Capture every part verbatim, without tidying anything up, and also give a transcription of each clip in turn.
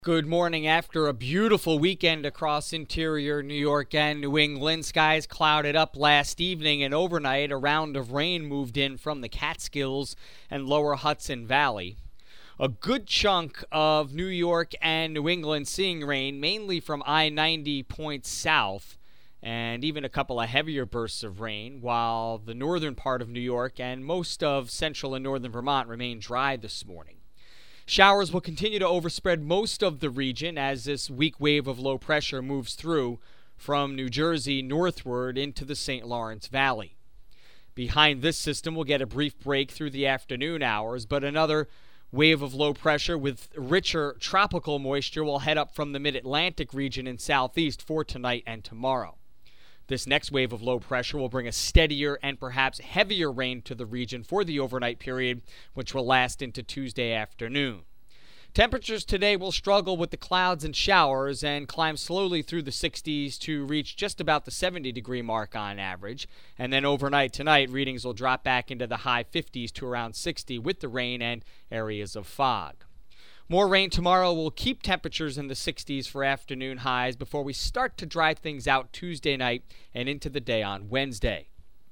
Good morning. After a beautiful weekend across interior New York and New England, skies clouded up last evening and overnight. A round of rain moved in from the Catskills and lower Hudson Valley. A good chunk of New York and New England seeing rain, mainly from I ninety points south, and even a couple of heavier bursts of rain, while the northern part of New York and most of central and northern Vermont remain dry this morning. Showers will continue to overspread most of the region as this weak wave of low pressure moves through from New Jersey northward into the Saint Lawrence Valley. Behind this system, we'll get a brief break through the afternoon hours, but another wave of low pressure with richer tropical moisture will head up from the mid-Atlantic region and southeast for tonight and tomorrow. This next wave of low pressure will bring a steadier and perhaps heavier rain to the region for the overnight period, which will last into Tuesday afternoon. Temperatures today will struggle with the clouds and showers and climb slowly through the sixties to reach just about the seventy degree mark on average. And then overnight tonight, readings will drop back into the high fifties to around sixty with the rain and areas of fog. More rain tomorrow will keep temperatures in the sixties for afternoon highs before we start to dry things out Tuesday night and into the day on Wednesday.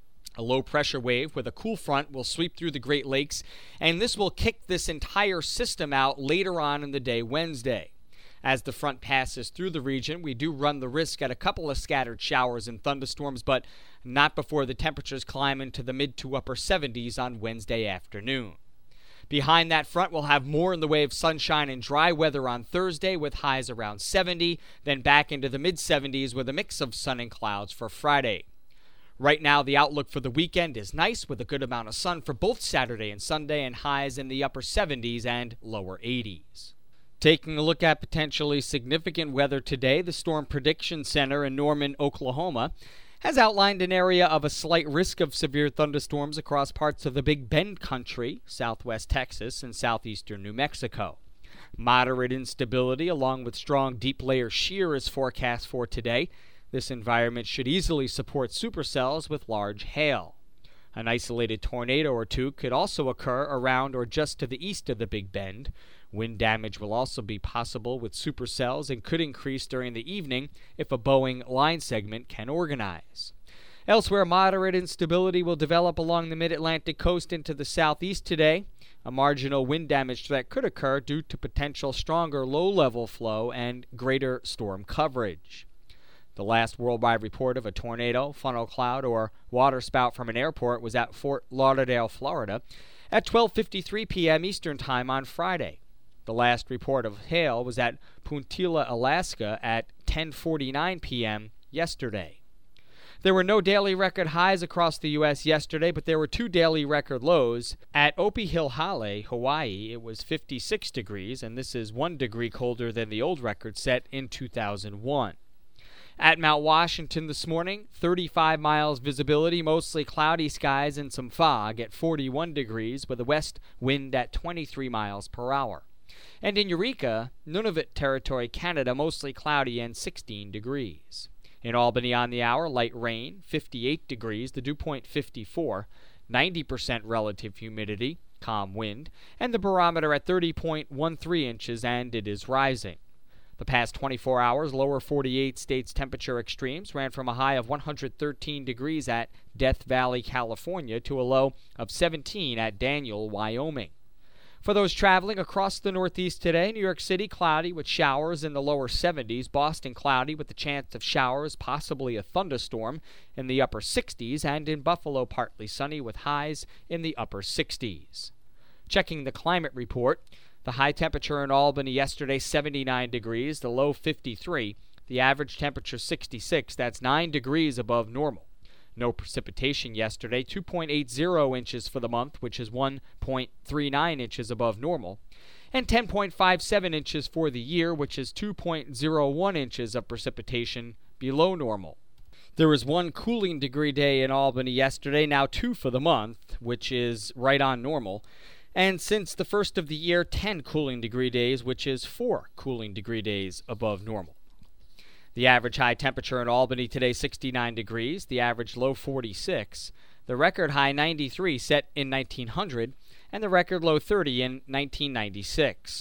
A low pressure wave with a cool front will sweep through the Great Lakes, and this will kick this entire system out later on in the day Wednesday. As the front passes through the region, we do run the risk at a couple of scattered showers and thunderstorms, but not before the temperatures climb into the mid to upper seventies on Wednesday afternoon. Behind that front, we'll have more in the way of sunshine and dry weather on Thursday with highs around seventy, then back into the mid seventies with a mix of sun and clouds for Friday. Right now, the outlook for the weekend is nice with a good amount of sun for both Saturday and Sunday and highs in the upper seventies and lower eighties. Taking a look at potentially significant weather today, the Storm Prediction Center in Norman, Oklahoma, has outlined an area of a slight risk of severe thunderstorms across parts of the Big Bend country, southwest Texas, and southeastern New Mexico. Moderate instability along with strong deep layer shear is forecast for today. This environment should easily support supercells with large hail. An isolated tornado or two could also occur around or just to the east of the Big Bend. Wind damage will also be possible with supercells and could increase during the evening if a Boeing line segment can organize. Elsewhere, moderate instability will develop along the mid-Atlantic coast into the southeast today. A marginal wind damage threat could occur due to potential stronger low-level flow and greater storm coverage. The last worldwide report of a tornado, funnel cloud, or waterspout from an airport was at Fort Lauderdale, Florida, at twelve fifty-three p.m. Eastern Time on Friday. The last report of hail was at Puntilla, Alaska at ten forty-nine p.m. yesterday. There were no daily record highs across the U S yesterday, but there were two daily record lows. At Opihilhale, Hawaii, it was fifty-six degrees, and this is one degree colder than the old record set in two thousand one. At Mount Washington this morning, thirty-five miles visibility, mostly cloudy skies and some fog at forty-one degrees with a west wind at twenty-three miles per hour. And in Eureka, Nunavut Territory, Canada, mostly cloudy and sixteen degrees. In Albany on the hour, light rain, fifty-eight degrees, the dew point fifty-four, ninety percent relative humidity, calm wind, and the barometer at thirty point one three inches, and it is rising. The past twenty-four hours, lower forty-eight states temperature extremes ran from a high of one hundred thirteen degrees at Death Valley, California, to a low of seventeen at Daniel, Wyoming. For those traveling across the Northeast today, New York City cloudy with showers in the lower seventies, Boston cloudy with the chance of showers, possibly a thunderstorm, in the upper sixties, and in Buffalo partly sunny with highs in the upper sixties. Checking the climate report, the high temperature in Albany yesterday, seventy-nine degrees, the low fifty-three, the average temperature sixty-six, that's nine degrees above normal. No precipitation yesterday, two point eight zero inches for the month, which is one point three nine inches above normal, and ten point five seven inches for the year, which is two point zero one inches of precipitation below normal. There was one cooling degree day in Albany yesterday, now two for the month, which is right on normal. And since the first of the year, ten cooling degree days, which is four cooling degree days above normal. The average high temperature in Albany today, sixty-nine degrees. The average low, forty-six. The record high, ninety-three, set in nineteen hundred. And the record low, thirty, in nineteen ninety-six.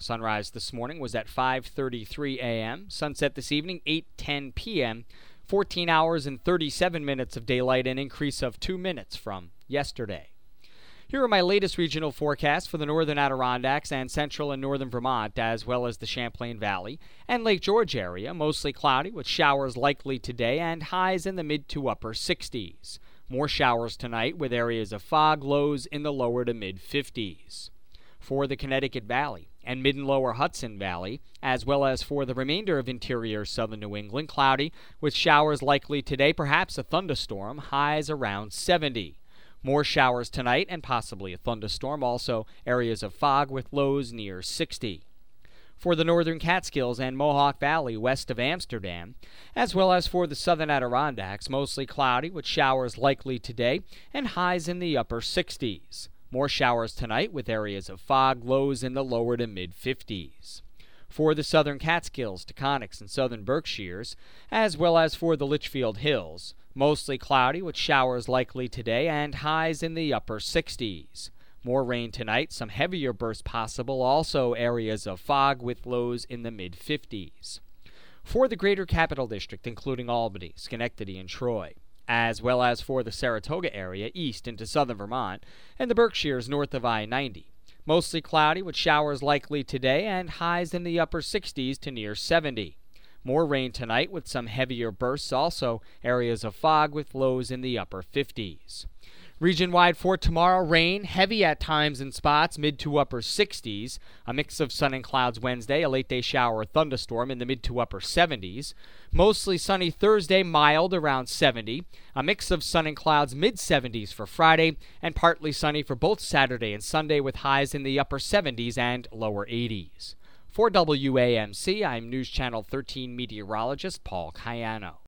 Sunrise this morning was at five thirty-three a.m. Sunset this evening, eight ten p.m. fourteen hours and thirty-seven minutes of daylight, an increase of two minutes from yesterday. Here are my latest regional forecasts for the northern Adirondacks and central and northern Vermont, as well as the Champlain Valley and Lake George area. Mostly cloudy with showers likely today and highs in the mid to upper sixties. More showers tonight with areas of fog, lows in the lower to mid fifties. For the Connecticut Valley and mid and lower Hudson Valley, as well as for the remainder of interior southern New England, cloudy with showers likely today, perhaps a thunderstorm, highs around seventy. More showers tonight and possibly a thunderstorm, also areas of fog with lows near sixty. For the northern Catskills and Mohawk Valley west of Amsterdam, as well as for the southern Adirondacks, mostly cloudy with showers likely today and highs in the upper sixties. More showers tonight with areas of fog, lows in the lower to mid fifties. For the southern Catskills, Taconics, and southern Berkshires, as well as for the Litchfield Hills, mostly cloudy with showers likely today and highs in the upper sixties. More rain tonight, some heavier bursts possible, also areas of fog with lows in the mid fifties. For the greater capital district, including Albany, Schenectady, and Troy, as well as for the Saratoga area east into southern Vermont and the Berkshires north of I ninety. Mostly cloudy with showers likely today and highs in the upper sixties to near seventy. More rain tonight with some heavier bursts, also areas of fog with lows in the upper fifties. Region-wide for tomorrow, rain, heavy at times in spots, mid to upper sixties. A mix of sun and clouds Wednesday, a late-day shower or thunderstorm in the mid to upper seventies. Mostly sunny Thursday, mild around seventy. A mix of sun and clouds mid-seventies for Friday, and partly sunny for both Saturday and Sunday with highs in the upper seventies and lower eighties. For W A M C, I'm News Channel thirteen meteorologist Paul Cayano.